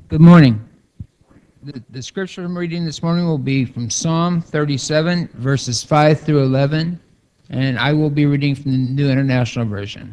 Good morning. The scripture I'm reading this morning will be from Psalm 37, verses 5 through 11, and I will be reading from the New International Version.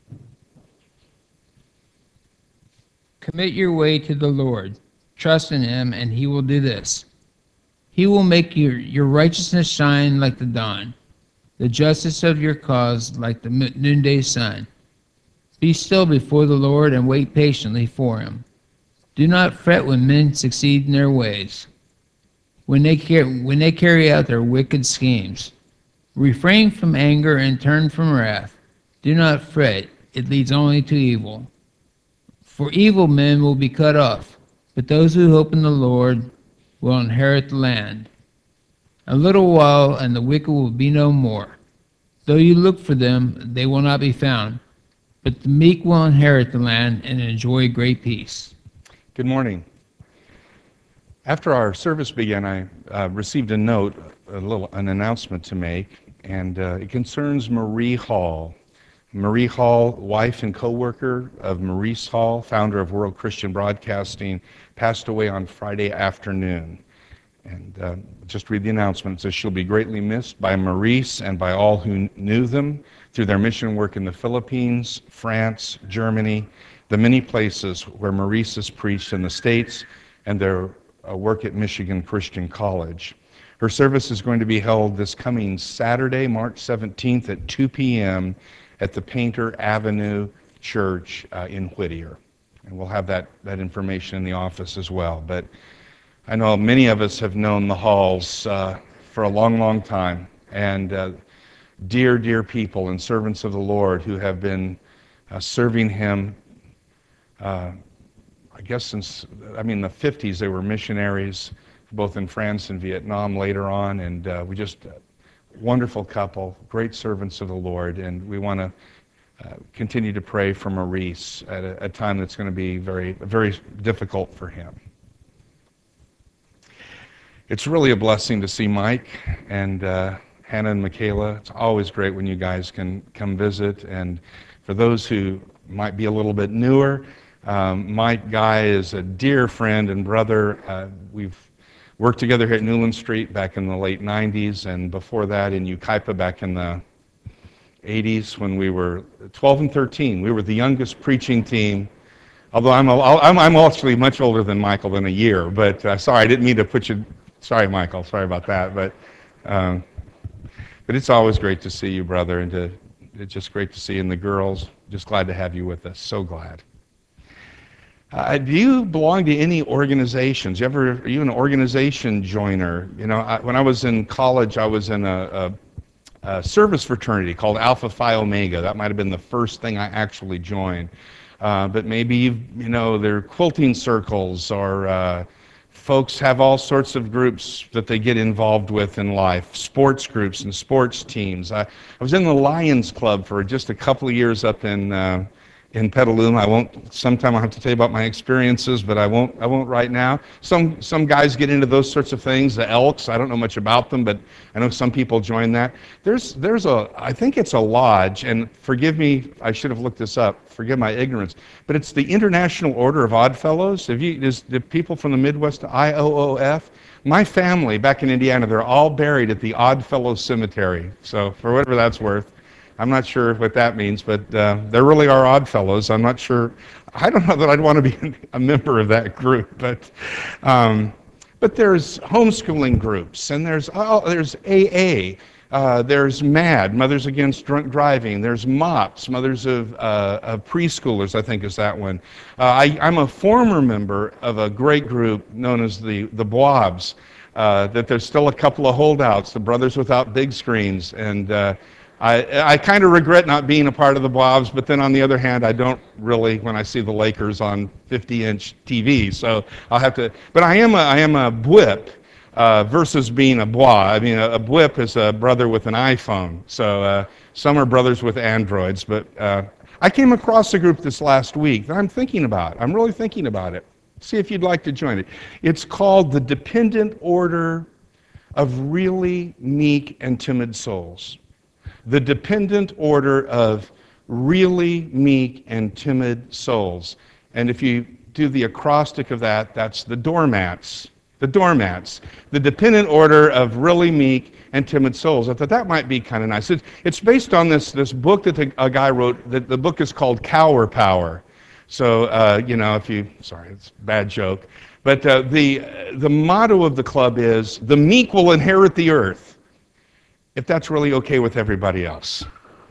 Commit your way to the Lord. Trust in Him, and He will do this. He will make your righteousness shine like the dawn, the justice of your cause like the noonday sun. Be still before the Lord and wait patiently for Him. Do not fret when men succeed in their ways, when they carry out their wicked schemes. Refrain from anger and turn from wrath. Do not fret, it leads only to evil. For evil men will be cut off, but those who hope in the Lord will inherit the land. A little while, and the wicked will be no more. Though you look for them, they will not be found, but the meek will inherit the land and enjoy great peace. Good morning. After our service began, I received a note, an announcement to make, and it concerns Marie Hall. Marie Hall, wife and co-worker of Maurice Hall, founder of World Christian Broadcasting, passed away on Friday afternoon. And just read the announcement. It says she'll be greatly missed by Maurice and by all who knew them through their mission work in the Philippines, France, Germany, the many places where Maurice has preached in the States, and their work at Michigan Christian College. Her service is going to be held this coming Saturday, March 17th at 2 p.m. at the Painter Avenue Church in Whittier. And we'll have that information in the office as well. But I know many of us have known the Halls for a long, long time, and dear, dear people and servants of the Lord who have been serving Him. I guess since, the 50s, they were missionaries, both in France and Vietnam later on, and we just, wonderful couple, great servants of the Lord, and we want to continue to pray for Maurice at a time that's going to be very, very difficult for him. It's really a blessing to see Mike and Hannah and Michaela. It's always great when you guys can come visit, and for those who might be a little bit newer, Mike Guy is a dear friend and brother. We've worked together here at Newland Street back in the late 90s, and before that in Yucaipa back in the 80s when we were 12 and 13. We were the youngest preaching team, although I'm actually much older than Michael in a year, but sorry, I didn't mean to put you, sorry Michael, sorry about that, but it's always great to see you, brother, and it's just great to see you, and the girls, just glad to have you with us, so glad. Do you belong to any organizations? Are you an organization joiner? You know, when I was in college, I was in a service fraternity called Alpha Phi Omega. That might have been the first thing I actually joined. But maybe, there are quilting circles, or folks have all sorts of groups that they get involved with in life, sports groups and sports teams. I was in the Lions Club for just a couple of years up in Petaluma. Sometime I'll have to tell you about my experiences, but I won't right now. Some guys get into those sorts of things. The Elks, I don't know much about them, but I know some people join that. I think it's a lodge, and forgive me, I should have looked this up, forgive my ignorance, but it's the International Order of Oddfellows. Is the people from the Midwest, IOOF? My family back in Indiana, they're all buried at the Oddfellows Cemetery, so for whatever that's worth. I'm not sure what that means, but there really are Oddfellows. I'm not sure. I don't know that I'd want to be a member of that group, but there's homeschooling groups, and there's AA, there's MAD, Mothers Against Drunk Driving, there's MOPS, Mothers of Preschoolers, I think is that one. I'm a former member of a great group known as the BWOBs, that there's still a couple of holdouts, the Brothers Without Big Screens, and I kind of regret not being a part of the BWOBs, but then on the other hand, I don't really when I see the Lakers on 50-inch TV. So I'll have to. But I am a BWIP versus being a BWA. I mean, a BWIP is a brother with an iPhone. So some are brothers with Androids. But I came across a group this last week that I'm thinking about. I'm really thinking about it. See if you'd like to join it. It's called the Dependent Order of Really Meek and Timid Souls. The Dependent Order of Really Meek and Timid Souls. And if you do the acrostic of that, that's the doormats. The doormats. The dependent order of really meek and timid souls. I thought that might be kind of nice. It's based on this book that a guy wrote. The book is called Cower Power. So, sorry, it's a bad joke. But the motto of the club is, the meek will inherit the earth, if that's really okay with everybody else.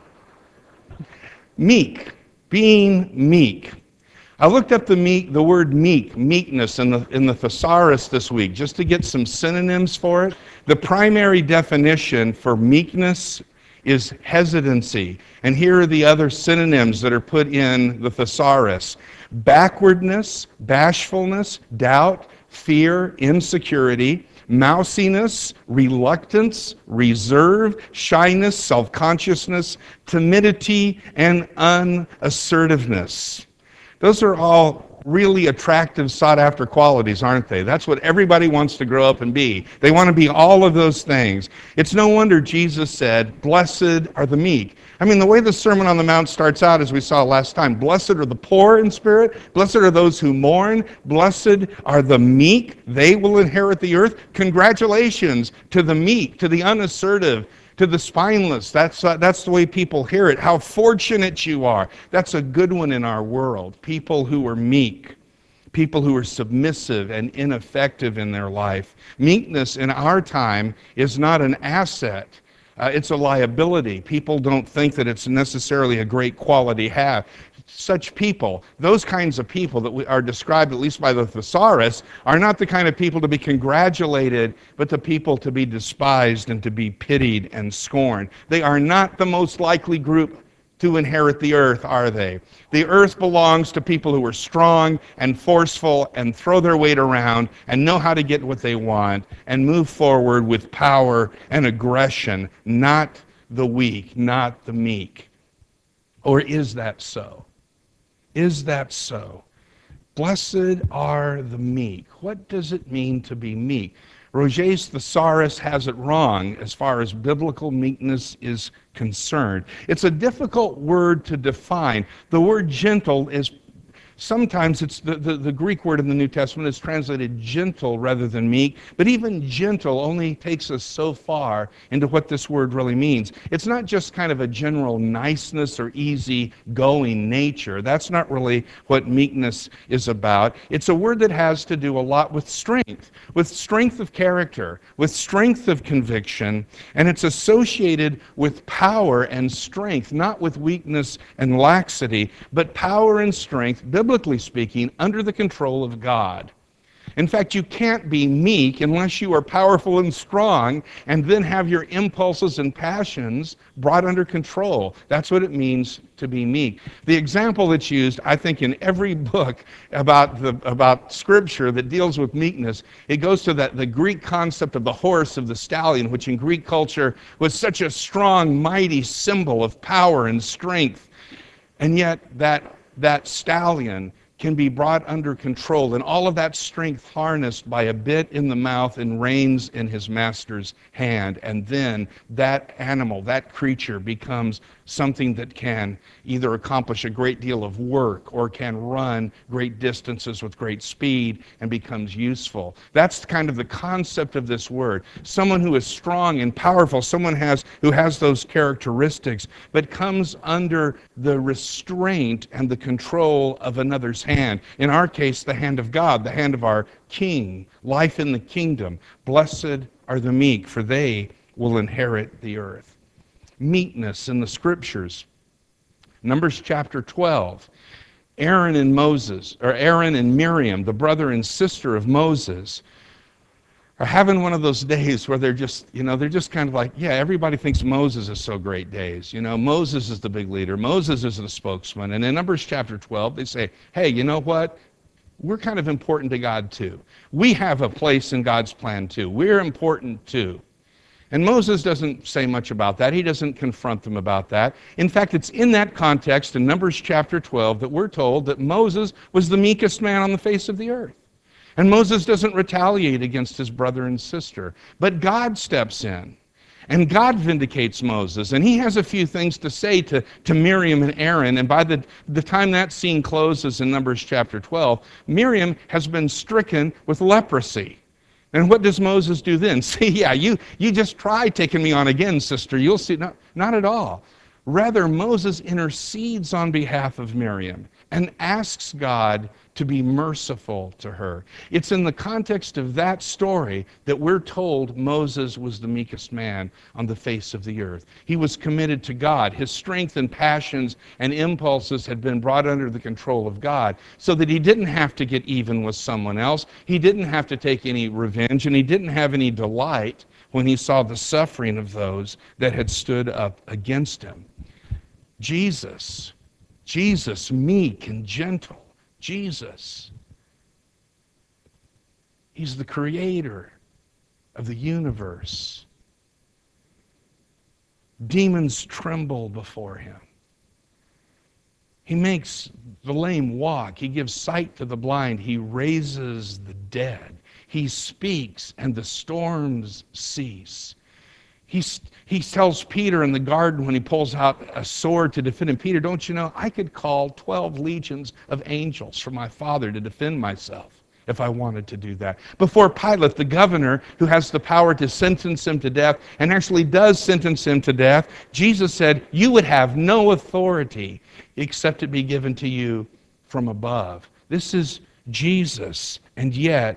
Meek, being meek. I looked up the word meek, meekness, in the thesaurus this week, just to get some synonyms for it. The primary definition for meekness is hesitancy. And here are the other synonyms that are put in the thesaurus: backwardness, bashfulness, doubt, fear, insecurity, mousiness, reluctance, reserve, shyness, self-consciousness, timidity, and unassertiveness. Those are all really attractive, sought-after qualities, aren't they? That's what everybody wants to grow up and be. They want to be all of those things. It's no wonder Jesus said, "Blessed are the meek." I mean, the way the Sermon on the Mount starts out, as we saw last time, blessed are the poor in spirit, blessed are those who mourn, blessed are the meek, they will inherit the earth. Congratulations to the meek, to the unassertive, to the spineless. That's the way people hear it. How fortunate you are. That's a good one in our world. People who are meek, people who are submissive and ineffective in their life. Meekness in our time is not an asset. It's a liability. People don't think that it's necessarily a great quality to have. Such people, those kinds of people that are described, at least by the thesaurus, are not the kind of people to be congratulated, but the people to be despised and to be pitied and scorned. They are not the most likely group to inherit the earth, are they? The earth belongs to people who are strong and forceful and throw their weight around and know how to get what they want and move forward with power and aggression, not the weak, not the meek. Or is that so? Is that so? Blessed are the meek. What does it mean to be meek? Roget's thesaurus has it wrong as far as biblical meekness is concerned. It's a difficult word to define. The word gentle is, sometimes it's the Greek word in the New Testament is translated gentle rather than meek, but even gentle only takes us so far into what this word really means. It's not just kind of a general niceness or easy-going nature. That's not really what meekness is about. It's a word that has to do a lot with strength of character, with strength of conviction, and it's associated with power and strength, not with weakness and laxity, but power and strength, biblically speaking, under the control of God. In fact, you can't be meek unless you are powerful and strong and then have your impulses and passions brought under control. That's what it means to be meek. The example that's used, I think, in every book about Scripture that deals with meekness, it goes to the Greek concept of the horse, of the stallion, which in Greek culture was such a strong, mighty symbol of power and strength. And yet that stallion can be brought under control, and all of that strength harnessed by a bit in the mouth and reins in his master's hand. And then that animal, that creature, becomes something that can either accomplish a great deal of work or can run great distances with great speed and becomes useful. That's kind of the concept of this word. Someone who is strong and powerful, someone who has those characteristics, but comes under the restraint and the control of another's hand. In our case, the hand of God, the hand of our King, life in the kingdom. Blessed are the meek, for they will inherit the earth. Meekness in the Scriptures. Numbers chapter 12. Aaron and Miriam, the brother and sister of Moses, are having one of those days where they're just kind of like, yeah, everybody thinks Moses is so great days. Moses is the big leader. Moses is the spokesman. And in Numbers chapter 12, they say, hey, you know what? We're kind of important to God too. We have a place in God's plan too. We're important too. And Moses doesn't say much about that. He doesn't confront them about that. In fact, it's in that context in Numbers chapter 12 that we're told that Moses was the meekest man on the face of the earth. And Moses doesn't retaliate against his brother and sister. But God steps in. And God vindicates Moses, and he has a few things to say to Miriam and Aaron. And by the time that scene closes in Numbers chapter 12, Miriam has been stricken with leprosy. And what does Moses do then? See, yeah, you just try taking me on again, sister. You'll see. No, not at all. Rather, Moses intercedes on behalf of Miriam and asks God to be merciful to her. It's in the context of that story that we're told Moses was the meekest man on the face of the earth. He was committed to God. His strength and passions and impulses had been brought under the control of God, so that he didn't have to get even with someone else. He didn't have to take any revenge, and he didn't have any delight when he saw the suffering of those that had stood up against him. Jesus, meek and gentle. Jesus. He's the creator of the universe. Demons tremble before him. He makes the lame walk. He gives sight to the blind. He raises the dead. He speaks and the storms cease. He tells Peter in the garden when he pulls out a sword to defend him, Peter, don't you know, I could call 12 legions of angels from my Father to defend myself if I wanted to do that. Before Pilate, the governor, who has the power to sentence him to death, and actually does sentence him to death, Jesus said, you would have no authority except it be given to you from above. This is Jesus, and yet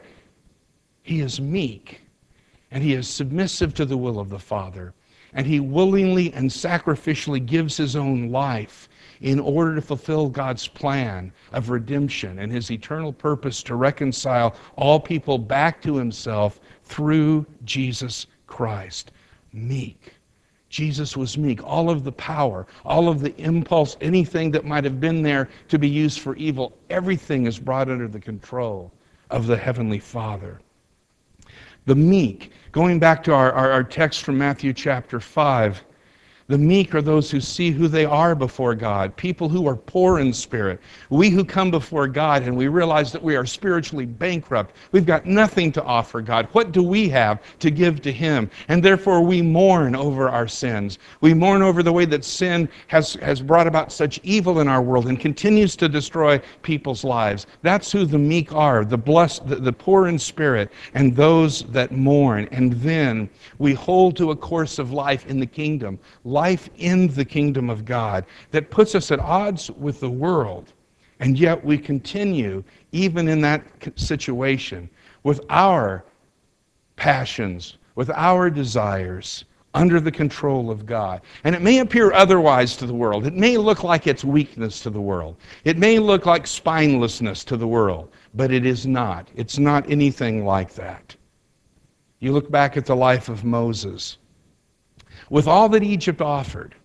he is meek. And he is submissive to the will of the Father. And he willingly and sacrificially gives his own life in order to fulfill God's plan of redemption and his eternal purpose to reconcile all people back to himself through Jesus Christ. Meek. Jesus was meek. All of the power, all of the impulse, anything that might have been there to be used for evil, everything is brought under the control of the Heavenly Father. The meek, going back to our text from Matthew chapter 5, the meek are those who see who they are before God, people who are poor in spirit. We who come before God and we realize that we are spiritually bankrupt. We've got nothing to offer God. What do we have to give to him? And therefore we mourn over our sins. We mourn over the way that sin has brought about such evil in our world and continues to destroy people's lives. That's who the meek are, the blessed, the poor in spirit, and those that mourn. And then we hold to a course of life in the kingdom. Life in the kingdom of God that puts us at odds with the world, and yet we continue, even in that situation, with our passions, with our desires, under the control of God. And it may appear otherwise to the world. It may look like it's weakness to the world. It may look like spinelessness to the world, but it is not. It's not anything like that. You look back at the life of Moses. With all that Egypt offered,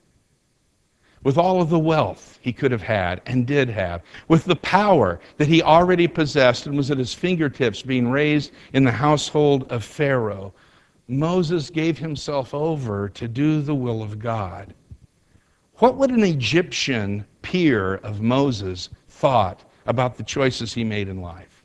with all of the wealth he could have had and did have, with the power that he already possessed and was at his fingertips being raised in the household of Pharaoh, Moses gave himself over to do the will of God. What would an Egyptian peer of Moses thought about the choices he made in life?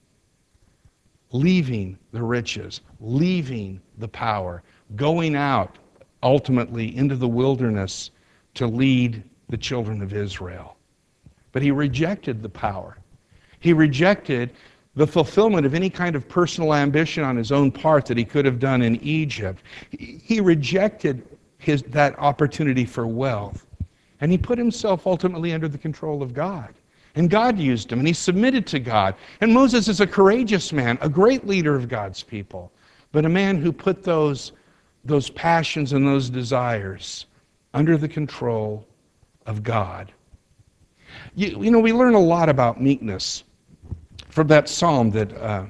Leaving the riches, leaving the power, going out ultimately into the wilderness to lead the children of Israel. But he rejected the power. He rejected the fulfillment of any kind of personal ambition on his own part that he could have done in Egypt. He rejected that opportunity for wealth. And he put himself ultimately under the control of God. And God used him, and he submitted to God. And Moses is a courageous man, a great leader of God's people, but a man who put those passions and those desires under the control of God. You know, we learn a lot about meekness from that psalm that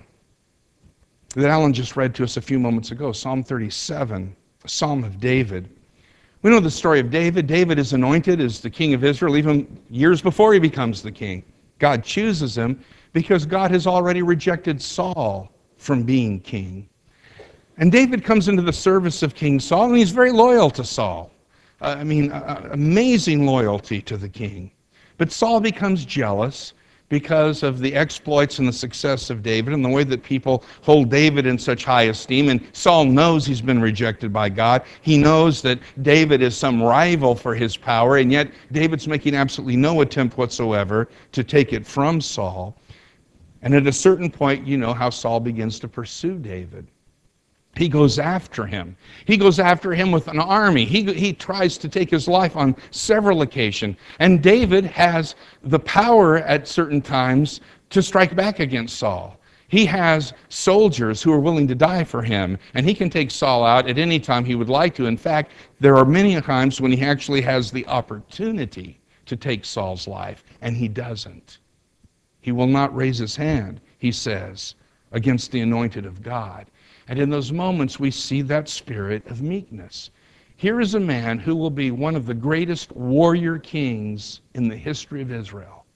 Alan just read to us a few moments ago, Psalm 37, a psalm of David. We know the story of David. David is anointed as the king of Israel even years before he becomes the king. God chooses him because God has already rejected Saul from being king. And David comes into the service of King Saul, and he's very loyal to Saul. Amazing loyalty to the king. But Saul becomes jealous because of the exploits and the success of David and the way that people hold David in such high esteem. And Saul knows he's been rejected by God. He knows that David is some rival for his power, and yet David's making absolutely no attempt whatsoever to take it from Saul. And at a certain point, you know how Saul begins to pursue David. He goes after him. He goes after him with an army. He tries to take his life on several occasions. And David has the power at certain times to strike back against Saul. He has soldiers who are willing to die for him, and he can take Saul out at any time he would like to. In fact, there are many times when he actually has the opportunity to take Saul's life, and he doesn't. He will not raise his hand, he says, against the anointed of God. And in those moments, we see that spirit of meekness. Here is a man who will be one of the greatest warrior kings in the history of Israel.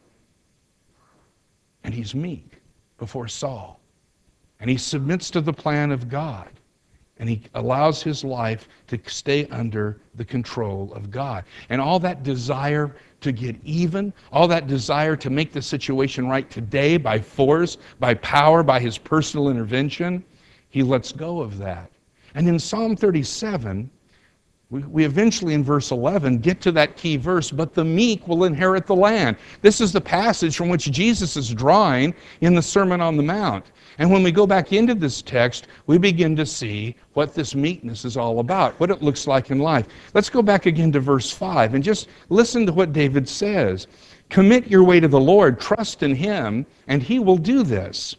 And he's meek before Saul. And he submits to the plan of God. And he allows his life to stay under the control of God. And all that desire to get even, all that desire to make the situation right today by force, by power, by his personal intervention, he lets go of that. And in Psalm 37, we eventually in verse 11 get to that key verse, but the meek will inherit the land. This is the passage from which Jesus is drawing in the Sermon on the Mount. And when we go back into this text, we begin to see what this meekness is all about, what it looks like in life. Let's go back again to verse 5 and just listen to what David says. Commit your way to the Lord, trust in him, and he will do this.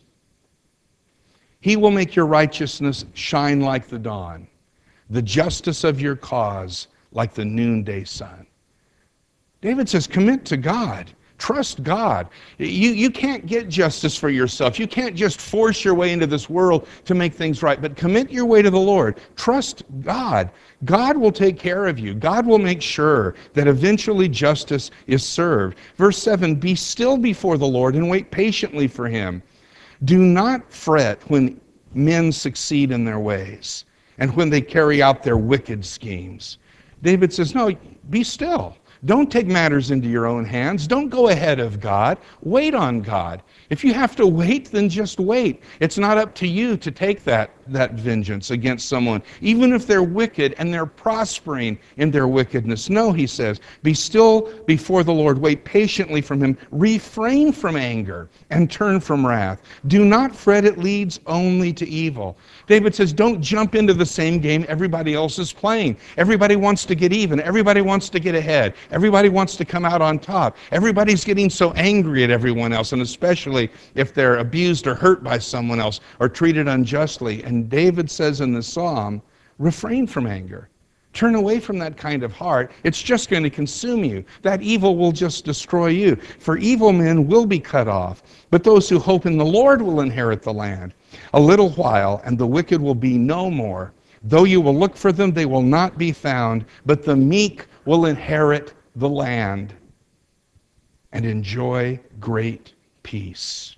He will make your righteousness shine like the dawn, the justice of your cause like the noonday sun. David says, commit to God. Trust God. You can't get justice for yourself. You can't just force your way into this world to make things right, but commit your way to the Lord. Trust God. God will take care of you. God will make sure that eventually justice is served. Verse 7, be still before the Lord and wait patiently for him. Do not fret when men succeed in their ways and when they carry out their wicked schemes. David says, no, be still. Don't take matters into your own hands. Don't go ahead of God. Wait on God. If you have to wait, then just wait. It's not up to you to take that vengeance against someone, even if they're wicked and they're prospering in their wickedness. No, he says, be still before the Lord. Wait patiently from him. Refrain from anger and turn from wrath. Do not fret, it leads only to evil. David says, don't jump into the same game everybody else is playing. Everybody wants to get even. Everybody wants to get ahead. Everybody wants to come out on top. Everybody's getting so angry at everyone else, and especially if they're abused or hurt by someone else or treated unjustly. And David says in the psalm, refrain from anger. Turn away from that kind of heart. It's just going to consume you. That evil will just destroy you. For evil men will be cut off, but those who hope in the Lord will inherit the land. A little while, and the wicked will be no more. Though you will look for them, they will not be found, but the meek will inherit the land and enjoy great peace.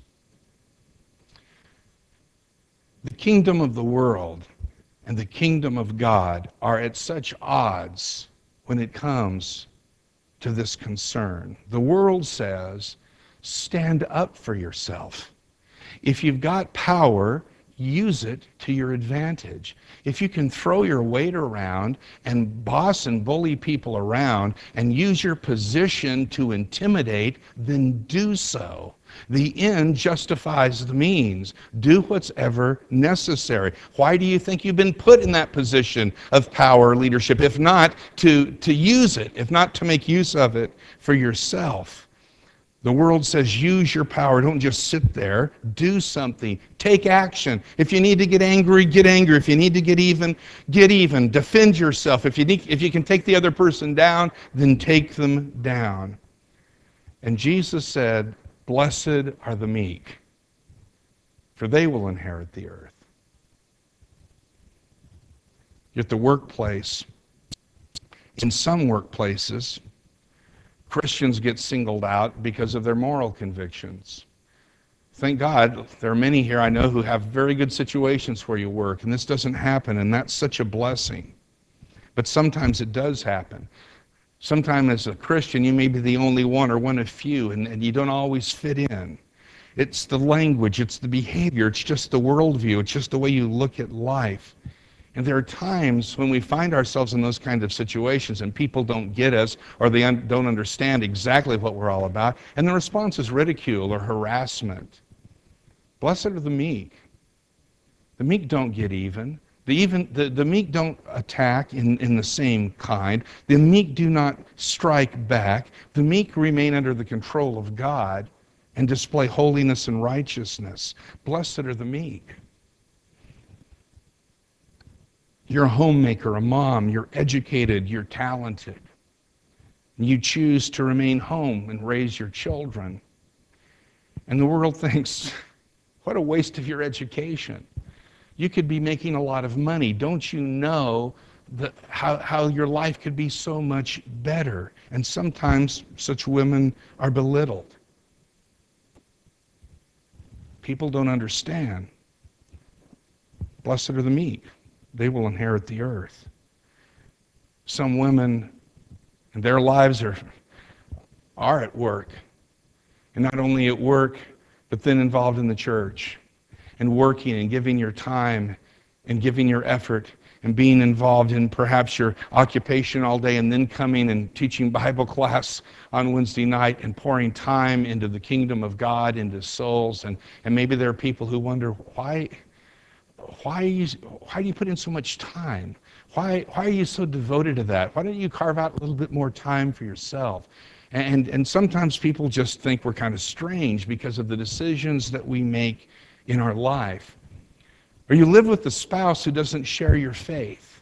The kingdom of the world and the kingdom of God are at such odds when it comes to this concern. The world says, stand up for yourself. If you've got power, use it to your advantage. If you can throw your weight around and boss and bully people around and use your position to intimidate, then do so. The end justifies the means. Do what's ever necessary. Why do you think you've been put in that position of power or leadership? If not to use it, if not to make use of it for yourself. The world says use your power. Don't just sit there. Do something. Take action. If you need to get angry, get angry. If you need to get even, get even. Defend yourself. If you can take the other person down, then take them down. And Jesus said, blessed are the meek, for they will inherit the earth. At the workplace, in some workplaces, Christians get singled out because of their moral convictions. Thank God there are many here I know who have very good situations where you work, and this doesn't happen, and that's such a blessing. But sometimes it does happen. Sometimes as a Christian, you may be the only one or one of few, and you don't always fit in. It's the language, it's the behavior, it's just the worldview, it's just the way you look at life. And there are times when we find ourselves in those kinds of situations and people don't get us or they don't understand exactly what we're all about, and the response is ridicule or harassment. Blessed are the meek. The meek don't get even. The meek don't attack in the same kind. The meek do not strike back. The meek remain under the control of God and display holiness and righteousness. Blessed are the meek. You're a homemaker, a mom, you're educated, you're talented. You choose to remain home and raise your children. And the world thinks, what a waste of your education. You could be making a lot of money. Don't you know how your life could be so much better? And sometimes such women are belittled. People don't understand. Blessed are the meek. They will inherit the earth. Some women, their lives are at work. And not only at work, but then involved in the church. And working and giving your time and giving your effort and being involved in perhaps your occupation all day and then coming and teaching Bible class on Wednesday night and pouring time into the kingdom of God, into souls. And maybe there are people who wonder, why do you put in so much time? Why are you so devoted to that? Why don't you carve out a little bit more time for yourself? And sometimes people just think we're kind of strange because of the decisions that we make in our life. Or you live with a spouse who doesn't share your faith.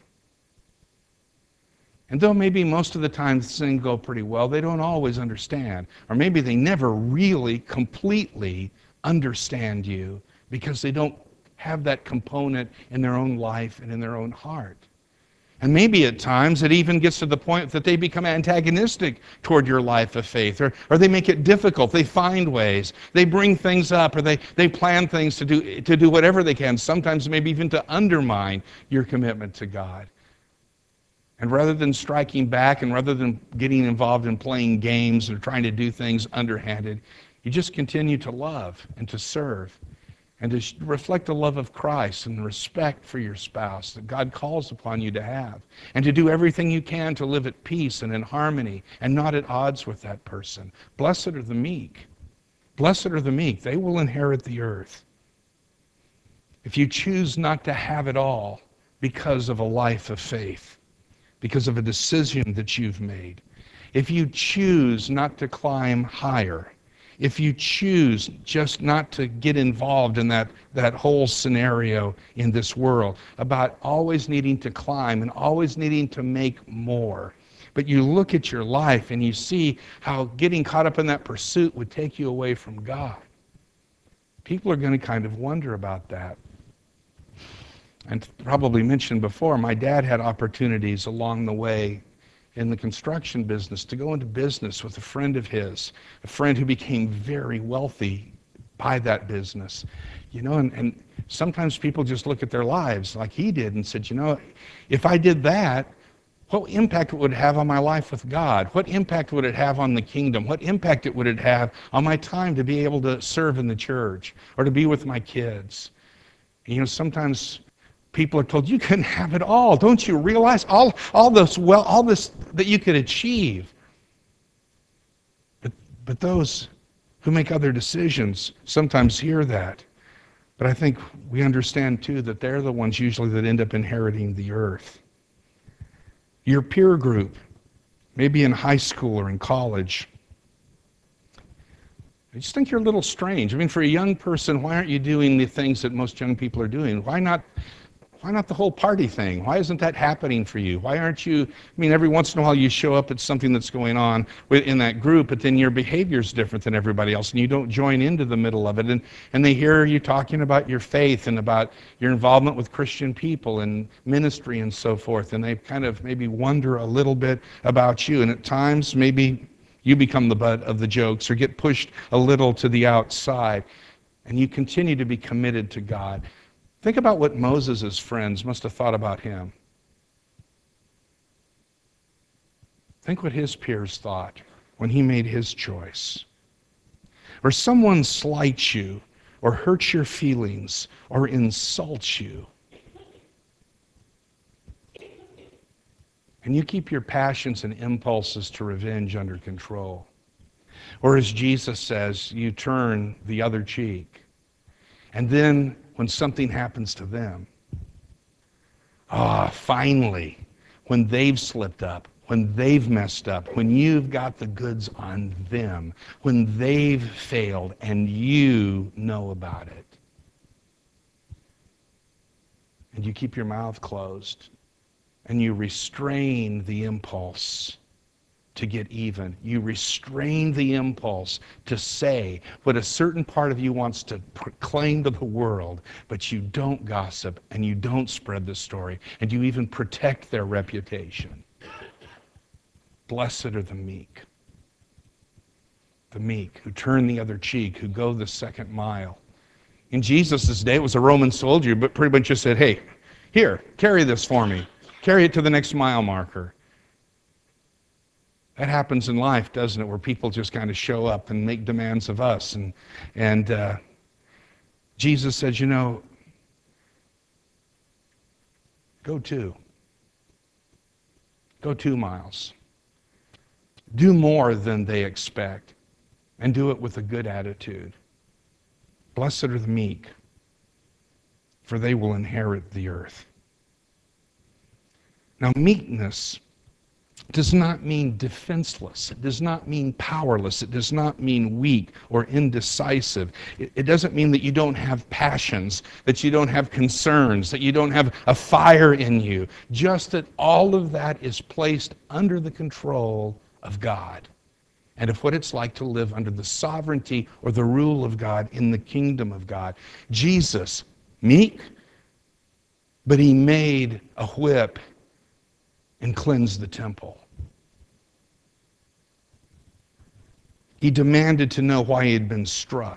And though maybe most of the time things go pretty well, they don't always understand. Or maybe they never really completely understand you because they don't have that component in their own life and in their own heart. And maybe at times it even gets to the point that they become antagonistic toward your life of faith, or they make it difficult. They find ways. They bring things up, or they plan things to do whatever they can, sometimes maybe even to undermine your commitment to God. And rather than striking back and rather than getting involved in playing games or trying to do things underhanded, you just continue to love and to serve and to reflect the love of Christ and the respect for your spouse that God calls upon you to have, and to do everything you can to live at peace and in harmony and not at odds with that person. Blessed are the meek. Blessed are the meek. They will inherit the earth. If you choose not to have it all because of a life of faith, because of a decision that you've made, if you choose not to climb higher, if you choose just not to get involved in that whole scenario in this world about always needing to climb and always needing to make more, but you look at your life and you see how getting caught up in that pursuit would take you away from God, people are going to kind of wonder about that. And probably mentioned before, my dad had opportunities along the way in the construction business to go into business with a friend of his, a friend who became very wealthy by that business. And sometimes people just look at their lives like he did and said, if I did that, what impact would it have on my life with God? What impact would it have on the kingdom? What impact would it have on my time to be able to serve in the church or to be with my kids? Sometimes people are told, you can have it all. Don't you realize all this that you could achieve? But those who make other decisions sometimes hear that. But I think we understand too that they're the ones usually that end up inheriting the earth. Your peer group, maybe in high school or in college, I just think you're a little strange. For a young person, why aren't you doing the things that most young people are doing? Why not the whole party thing? Why isn't that happening for you? Why aren't you, every once in a while you show up at something that's going on in that group, but then your behavior is different than everybody else, and you don't join into the middle of it, and they hear you talking about your faith and about your involvement with Christian people and ministry and so forth, and they kind of maybe wonder a little bit about you, and at times maybe you become the butt of the jokes or get pushed a little to the outside, and you continue to be committed to God. Think about what Moses' friends must have thought about him. Think what his peers thought when he made his choice. Or someone slights you, or hurts your feelings, or insults you. And you keep your passions and impulses to revenge under control. Or as Jesus says, you turn the other cheek. And then when something happens to them, finally, when they've slipped up, when they've messed up, when you've got the goods on them, when they've failed and you know about it, and you keep your mouth closed and you restrain the impulse to get even. You restrain the impulse to say what a certain part of you wants to proclaim to the world, but you don't gossip and you don't spread the story, and you even protect their reputation. Blessed are the meek who turn the other cheek, who go the second mile. In Jesus' day, it was a Roman soldier, but pretty much just said, hey, here, carry this for me. Carry it to the next mile marker. That happens in life, doesn't it, where people just kind of show up and make demands of us. And Jesus says, go 2 miles. Do more than they expect, and do it with a good attitude. Blessed are the meek, for they will inherit the earth. Now, meekness does not mean defenseless. It does not mean powerless. It does not mean weak or indecisive. It doesn't mean that you don't have passions, that you don't have concerns, that you don't have a fire in you. Just that all of that is placed under the control of God and of what it's like to live under the sovereignty or the rule of God in the kingdom of God. Jesus, meek, but he made a whip and cleansed the temple. He demanded to know why he had been struck.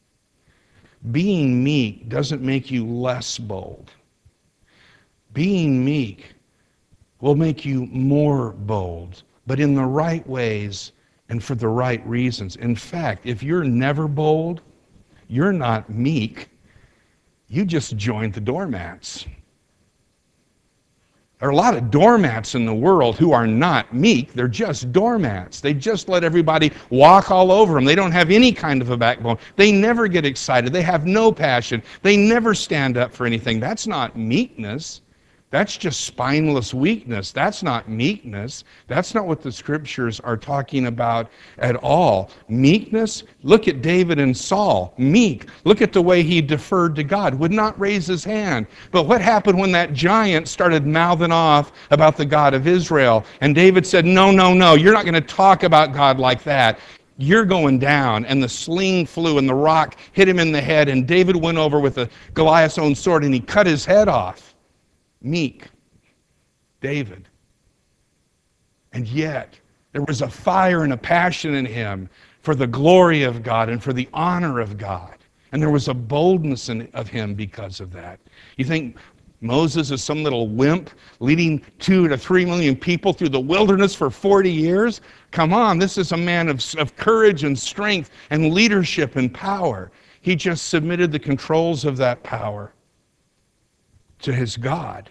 Being meek doesn't make you less bold. Being meek will make you more bold, but in the right ways and for the right reasons. In fact, if you're never bold, you're not meek. You just joined the doormats. There are a lot of doormats in the world who are not meek. They're just doormats. They just let everybody walk all over them. They don't have any kind of a backbone. They never get excited. They have no passion. They never stand up for anything. That's not meekness. That's just spineless weakness. That's not meekness. That's not what the scriptures are talking about at all. Meekness, look at David and Saul. Meek. Look at the way he deferred to God. Would not raise his hand. But what happened when that giant started mouthing off about the God of Israel? And David said, no, you're not going to talk about God like that. You're going down. And the sling flew and the rock hit him in the head. And David went over with Goliath's own sword and he cut his head off. Meek David. And yet, there was a fire and a passion in him for the glory of God and for the honor of God. And there was a boldness of him because of that. You think Moses is some little wimp leading 2 to 3 million people through the wilderness for 40 years? Come on, this is a man of courage and strength and leadership and power. He just submitted the controls of that power to his God.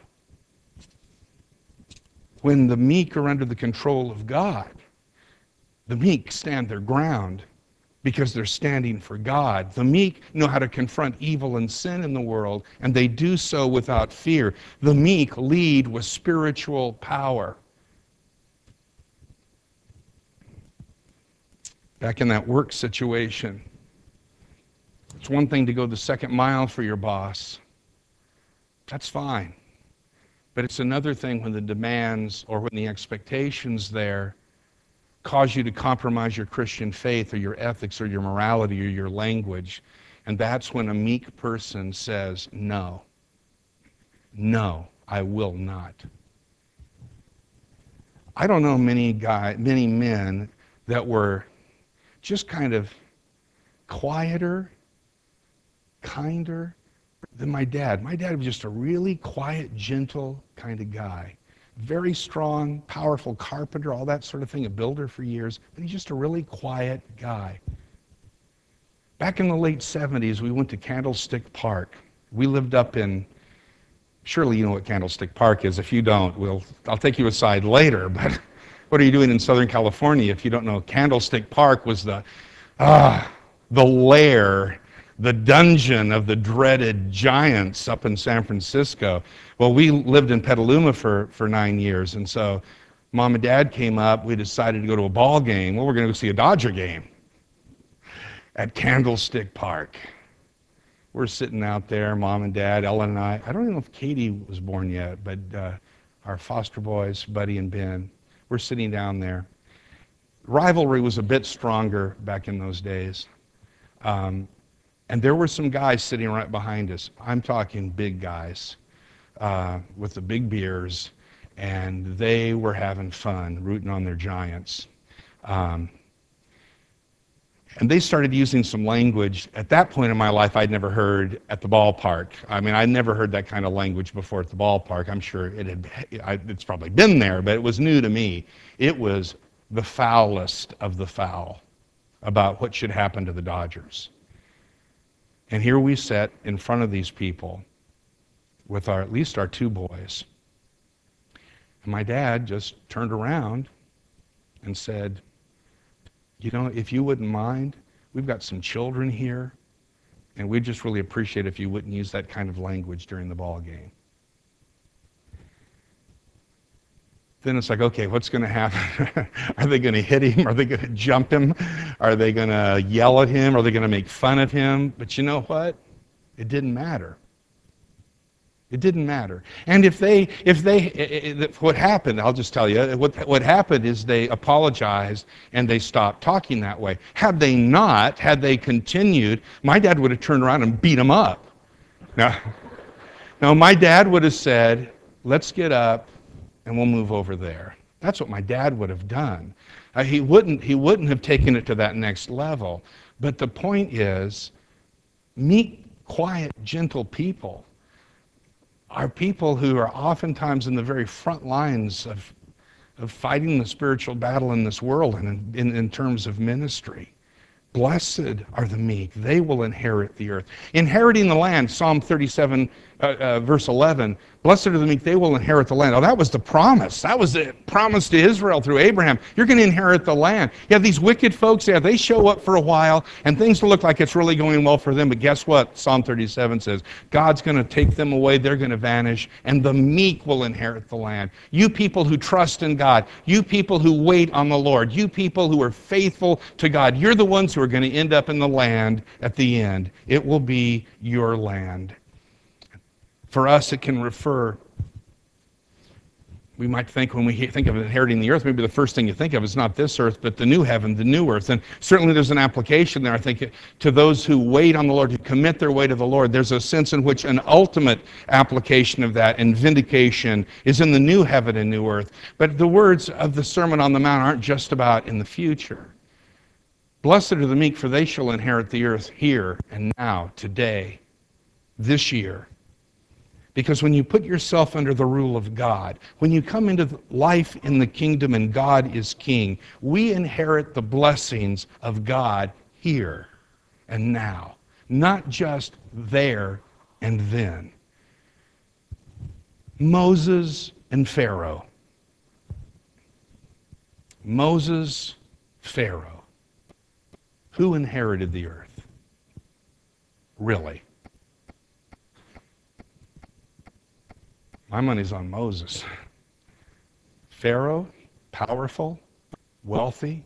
When the meek are under the control of God, the meek stand their ground because they're standing for God. The meek know how to confront evil and sin in the world, and they do so without fear. The meek lead with spiritual power. Back in that work situation, it's one thing to go the second mile for your boss. That's fine. But it's another thing when the demands or when the expectations there cause you to compromise your Christian faith or your ethics or your morality or your language. And that's when a meek person says, no, I will not. I don't know many men that were just kind of quieter, kinder than my dad. My dad was just a really quiet, gentle kind of guy. very strong, powerful carpenter, all that sort of thing, a builder for years, but he's just a really quiet guy. Back in the late 70s, we went to Candlestick Park. We lived up in, surely you know what Candlestick Park is. If you don't, I'll take you aside later, but what are you doing in Southern California if you don't know? Candlestick Park was the lair, the dungeon of the dreaded giants up in San Francisco. Well, we lived in Petaluma for 9 years, and so Mom and Dad came up. We decided to go to a ball game. Well, we're going to go see a Dodger game at Candlestick Park. We're sitting out there, Mom and Dad, Ellen and I. I don't even know if Katie was born yet, but our foster boys, Buddy and Ben, we're sitting down there. Rivalry was a bit stronger back in those days. And there were some guys sitting right behind us. I'm talking big guys with the big beers, and they were having fun, rooting on their Giants. And they started using some language at that point in my life I'd never heard at the ballpark. I mean, I'd never heard that kind of language before at the ballpark. I'm sure it's probably been there, but it was new to me. It was the foulest of the foul about what should happen to the Dodgers. And here we sat in front of these people with at least our 2 boys. And my dad just turned around and said, you know, if you wouldn't mind, we've got some children here, and we'd just really appreciate if you wouldn't use that kind of language during the ball game. Then it's like, okay, what's going to happen? Are they going to hit him? Are they going to jump him? Are they going to yell at him? Are they going to make fun of him? But you know what? It didn't matter. It didn't matter. And what happened, I'll just tell you, what happened is they apologized and they stopped talking that way. Had they not, had they continued, my dad would have turned around and beat them up. Now, my dad would have said, let's get up and we'll move over there. That's what my dad would have done. He wouldn't have taken it to that next level. But the point is, meek, quiet, gentle people are people who are oftentimes in the very front lines of fighting the spiritual battle in this world and in terms of ministry. Blessed are the meek. They will inherit the earth. Inheriting the land, Psalm 37, verse 11, blessed are the meek, they will inherit the land. Oh, that was the promise. That was the promise to Israel through Abraham. You're going to inherit the land. You have these wicked folks, yeah, they show up for a while, and things look like it's really going well for them, but guess what? Psalm 37 says, God's going to take them away, they're going to vanish, and the meek will inherit the land. You people who trust in God, you people who wait on the Lord, you people who are faithful to God, you're the ones who are going to end up in the land at the end. It will be your land. For us, it can refer, we might think when we think of inheriting the earth, maybe the first thing you think of is not this earth, but the new heaven, the new earth. And certainly there's an application there, I think, to those who wait on the Lord, who commit their way to the Lord. There's a sense in which an ultimate application of that and vindication is in the new heaven and new earth. But the words of the Sermon on the Mount aren't just about in the future. Blessed are the meek, for they shall inherit the earth here and now, today, this year. Because when you put yourself under the rule of God, when you come into life in the kingdom and God is king, we inherit the blessings of God here and now, not just there and then. Moses and Pharaoh. Moses, Pharaoh. Who inherited the earth? Really? My money's on Moses. Pharaoh, powerful, wealthy.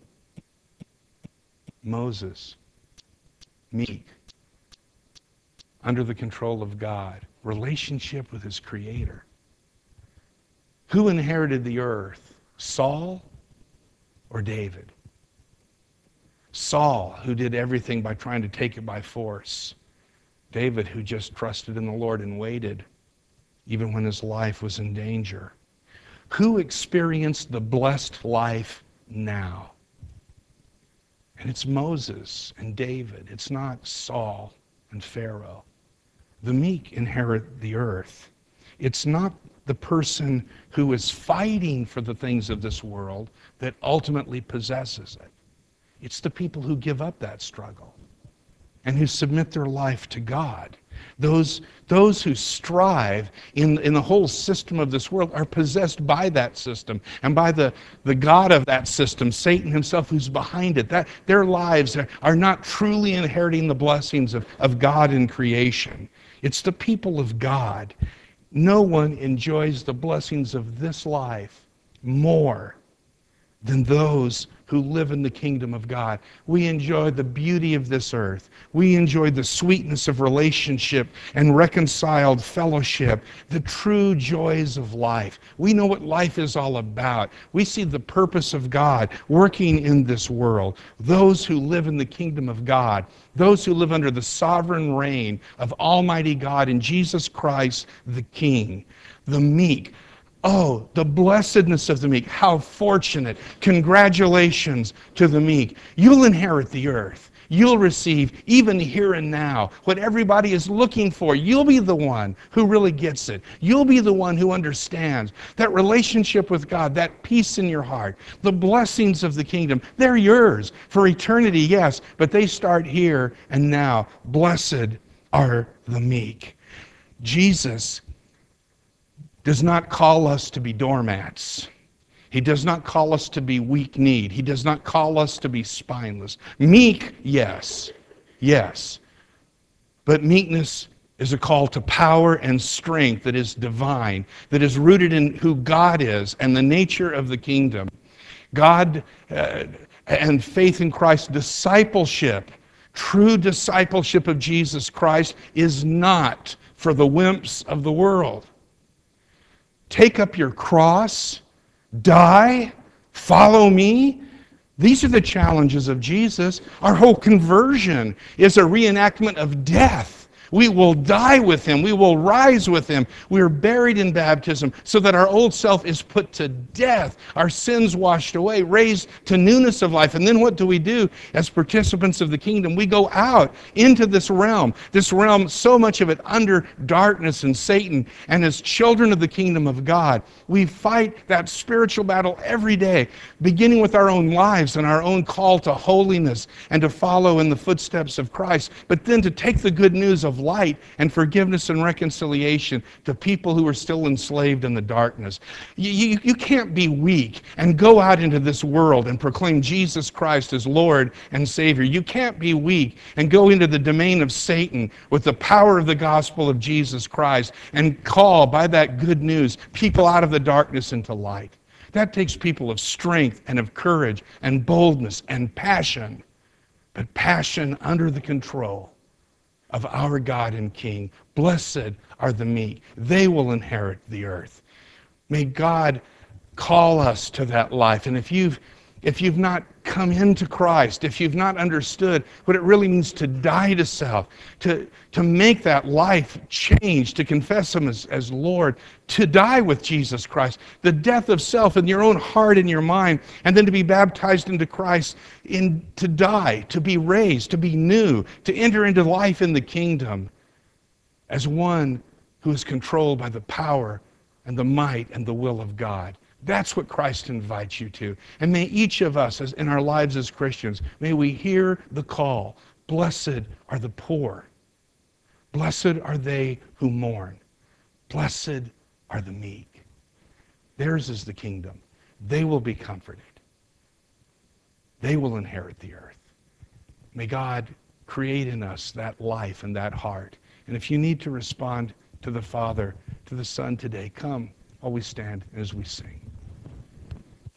Moses, meek, under the control of God, relationship with his Creator. Who inherited the earth? Saul or David? Saul, who did everything by trying to take it by force. David, who just trusted in the Lord and waited, even when his life was in danger. Who experienced the blessed life now? And it's Moses and David. It's not Saul and Pharaoh. The meek inherit the earth. It's not the person who is fighting for the things of this world that ultimately possesses it. It's the people who give up that struggle and who submit their life to God. Those who strive in the whole system of this world are possessed by that system and by the God of that system, Satan himself, who's behind it. That their lives are not truly inheriting the blessings of God in creation. It's the people of God. No one enjoys the blessings of this life more than those who live in the kingdom of God. We enjoy the beauty of this earth. We enjoy the sweetness of relationship and reconciled fellowship, the true joys of life. We know what life is all about. We see the purpose of God working in this world. Those who live in the kingdom of God, those who live under the sovereign reign of Almighty God in Jesus Christ the King, the meek. Oh, the blessedness of the meek. How fortunate. Congratulations to the meek. You'll inherit the earth. You'll receive, even here and now, what everybody is looking for. You'll be the one who really gets it. You'll be the one who understands that relationship with God, that peace in your heart, the blessings of the kingdom. They're yours for eternity, yes, but they start here and now. Blessed are the meek. Jesus does not call us to be doormats. He does not call us to be weak-kneed. He does not call us to be spineless. Meek, yes. But meekness is a call to power and strength that is divine, that is rooted in who God is and the nature of the kingdom. God and faith in Christ, discipleship, true discipleship of Jesus Christ is not for the wimps of the world. Take up your cross, die, follow me. These are the challenges of Jesus. Our whole conversion is a reenactment of death. We will die with him. We will rise with him. We are buried in baptism so that our old self is put to death, our sins washed away, raised to newness of life. And then what do? As participants of the kingdom, we go out into this realm, so much of it under darkness and Satan. And as children of the kingdom of God, we fight that spiritual battle every day, beginning with our own lives and our own call to holiness and to follow in the footsteps of Christ, but then to take the good news of light and forgiveness and reconciliation to people who are still enslaved in the darkness. You can't be weak and go out into this world and proclaim Jesus Christ as Lord and Savior. You can't be weak and go into the domain of Satan with the power of the gospel of Jesus Christ and call by that good news people out of the darkness into light. That takes people of strength and of courage and boldness and passion, but passion under the control of our God and King. Blessed are the meek. They will inherit the earth. May God call us to that life. And if you've not come into Christ, if you've not understood what it really means to die to self, to make that life change, to confess him as Lord, to die with Jesus Christ, the death of self in your own heart and your mind, and then to be baptized into Christ, to die, to be raised, to be new, to enter into life in the kingdom as one who is controlled by the power and the might and the will of God. That's what Christ invites you to. And may each of us, as in our lives as Christians, may we hear the call. Blessed are the poor. Blessed are they who mourn. Blessed are the meek. Theirs is the kingdom. They will be comforted. They will inherit the earth. May God create in us that life and that heart. And if you need to respond to the Father, to the Son today, come while we stand as we sing.